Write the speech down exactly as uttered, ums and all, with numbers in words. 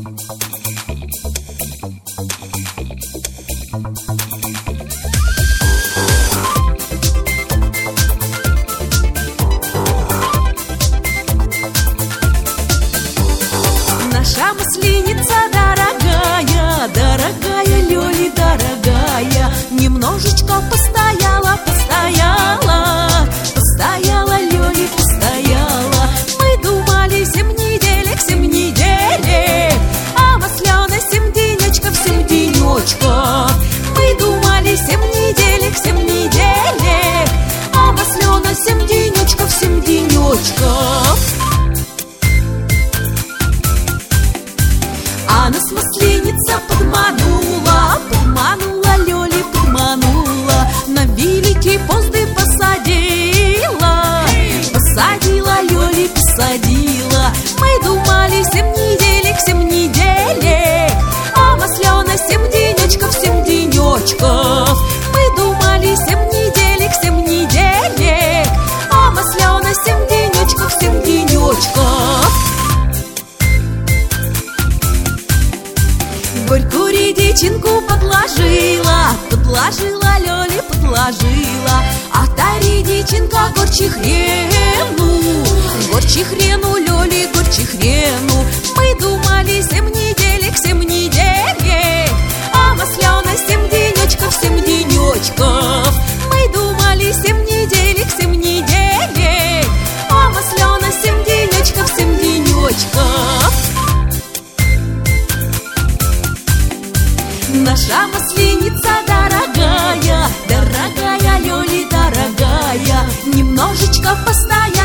Наша масленица дорогая, дорогая, Лёли, дорогая, немножечко постояла, постояла, постояла, Лёли, постояла. Мы думали семь неделек, семь неделек, а маслёна семь денечков, семь денечков. Мы думали семь неделек, семь неделек, а маслёна семь денечков, семь денечков. А нас масленица подманула, подманула, Лёли, подманула, на великий пост и посадила, посадила, Лёли, посадила. Мы думали семь неделек, семь неделек, а маслёна семь денечков, семь денечков. Мы думали семь неделек, семь неделек, а маслёна семь денечков, семь денечков. Горькую редичинку подложила, подложила, Лёли, подложила, а та редичинка горче хрену, горче хрену, Лёли, горче хрену. Мы думали семь неделек, семь неделек, а маслёна семь денечков, семь денечков. Мы думали семь неделек, семь неделек, а маслёна семь денечков, семь денечков. Наша масленица дорогая, дорогая, Лёли, дорогая, немножечко постояла,